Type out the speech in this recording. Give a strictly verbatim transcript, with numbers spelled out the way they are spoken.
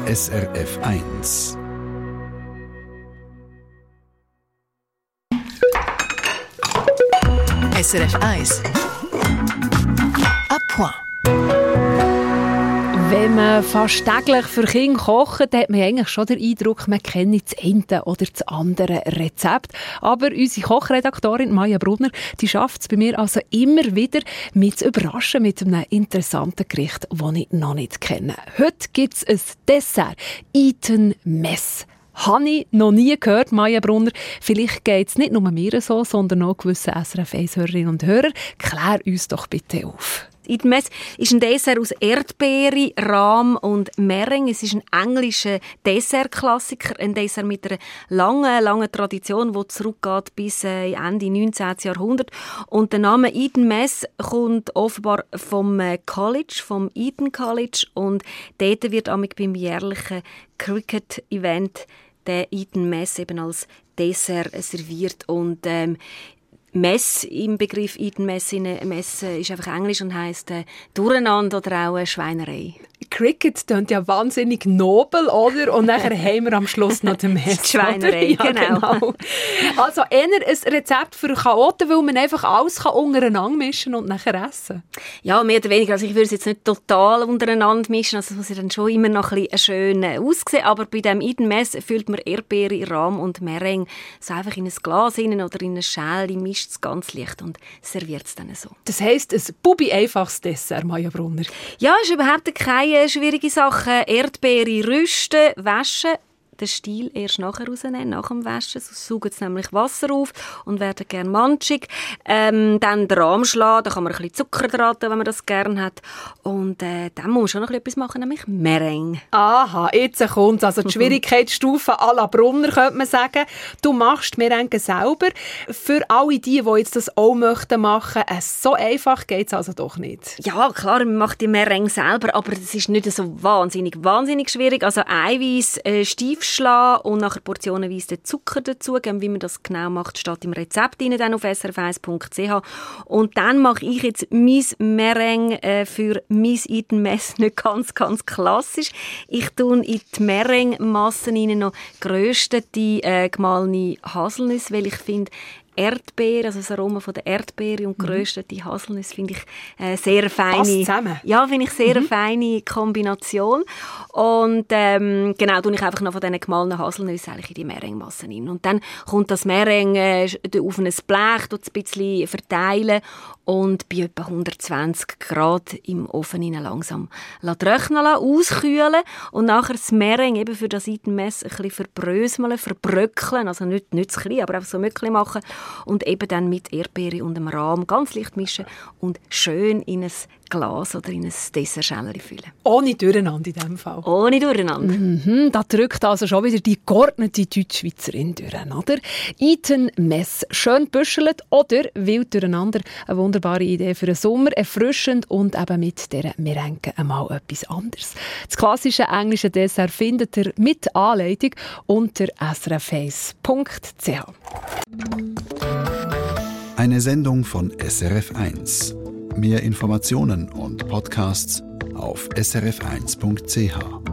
S R F eins. S R F eins. À point. Wenn man fast täglich für Kinder kocht, dann hat man eigentlich schon den Eindruck, man kenne das eine oder das andere Rezept. Aber unsere Kochredaktorin Maja Brunner, die schafft es bei mir also immer wieder, mich zu überraschen mit einem interessanten Gericht, das ich noch nicht kenne. Heute gibt es ein Dessert, Eton Mess. Habe ich noch nie gehört, Maja Brunner. Vielleicht geht es nicht nur mir so, sondern auch gewissen S R F eins-Hörerinnen und Hörer. Klär uns doch bitte auf. Eton Mess ist ein Dessert aus Erdbeere, Rahm und Meringue. Es ist ein englischer Dessertklassiker, ein Dessert mit einer langen, langen Tradition, die zurückgeht bis äh, Ende neunzehnten Jahrhundert. Und der Name Eton Mess kommt offenbar vom äh, College, vom Eton College. Und dort wird amig beim jährlichen Cricket-Event der Eton Mess eben als Dessert serviert. Und ähm, Mess im Begriff Eton Mess, Mess ist einfach Englisch und heisst äh, Durcheinander oder auch äh, Schweinerei. Cricket klingt ja wahnsinnig nobel, oder? Und nachher haben wir am Schluss noch den Mess. Die Schweinerei, ja, genau. genau. Also eher ein Rezept für Chaoten, weil man einfach alles kann untereinander mischen und nachher essen. Ja, mehr oder weniger. Also ich würde es jetzt nicht total untereinander mischen, also es muss ja dann schon immer noch ein bisschen schön aussehen. Aber bei diesem Eton Mess füllt man Erdbeere, Rahm und Meringue so einfach in ein Glas rein oder in eine Schale, mischt es ganz leicht und serviert es dann so. Das heisst, ein bubi-einfaches Dessert, Maja Brunner. Ja, ist überhaupt keine schwierige Sache. Erdbeere rüsten, waschen, den Stiel erst nachher rausnehmen, nach dem Waschen. So saugen sie nämlich Wasser auf und werden gerne manchig. Ähm, dann den Rahm schlagen, da kann man ein bisschen Zucker dran, wenn man das gerne hat. Und äh, dann muss man schon noch etwas machen, nämlich Meringue. Aha, jetzt kommt es. Also die Schwierigkeitsstufe à la Brunner, könnte man sagen. Du machst Meringue selber. Für alle die, die jetzt das auch möchten machen, äh, so einfach geht es also doch nicht. Ja, klar, man macht die Meringue selber, aber das ist nicht so wahnsinnig, wahnsinnig schwierig. Also Eiweiß äh, steif schlagen und nachher portionenweise den Zucker dazugeben. Wie man das genau macht, steht im Rezept rein, dann auf s r f eins punkt c h. Und dann mache ich jetzt mein Meringue äh, für mein Eton Mess nicht ganz, ganz klassisch. Ich tue in die Meringue-Massen rein noch geröstete, äh, gemahlene Haselnüsse, weil ich finde, Erdbeere, also das Aroma von der Erdbeere und geröstete Haselnüsse finde ich äh, sehr feine. Passt zusammen. Ja, finde ich sehr Mhm. eine feine Kombination. Und ähm, genau, tue ich einfach noch von diesen gemahlenen Haselnüssen eigentlich in die Meringue-Masse rein. Und dann kommt das Meringue äh, auf ein Blech, tut es ein bisschen verteilen und bei etwa hundertzwanzig Grad im Ofen rein langsam trocknen lassen, auskühlen und nachher das Meringue eben für das Eton Mess ein bisschen verbröseln, verbröckeln, also nicht, nicht zu klein, aber einfach so Mückchen machen und eben dann mit Erdbeere und dem Rahm ganz leicht mischen und schön in ein Glas oder in ein Dessertschälchen füllen. Ohne Durcheinander in diesem Fall. Ohne Durcheinander. Mhm, da drückt also schon wieder die geordnete Deutschschweizerin durch, oder? Eton Mess, schön gebüschelt oder wild durcheinander. Eine wunderbare Idee für den Sommer, erfrischend und eben mit dieser Meringue einmal etwas anderes. Das klassische englische Dessert findet ihr mit Anleitung unter s r f eins punkt c h. Eine Sendung von S R F eins. Mehr Informationen und Podcasts auf s r f eins punkt c h.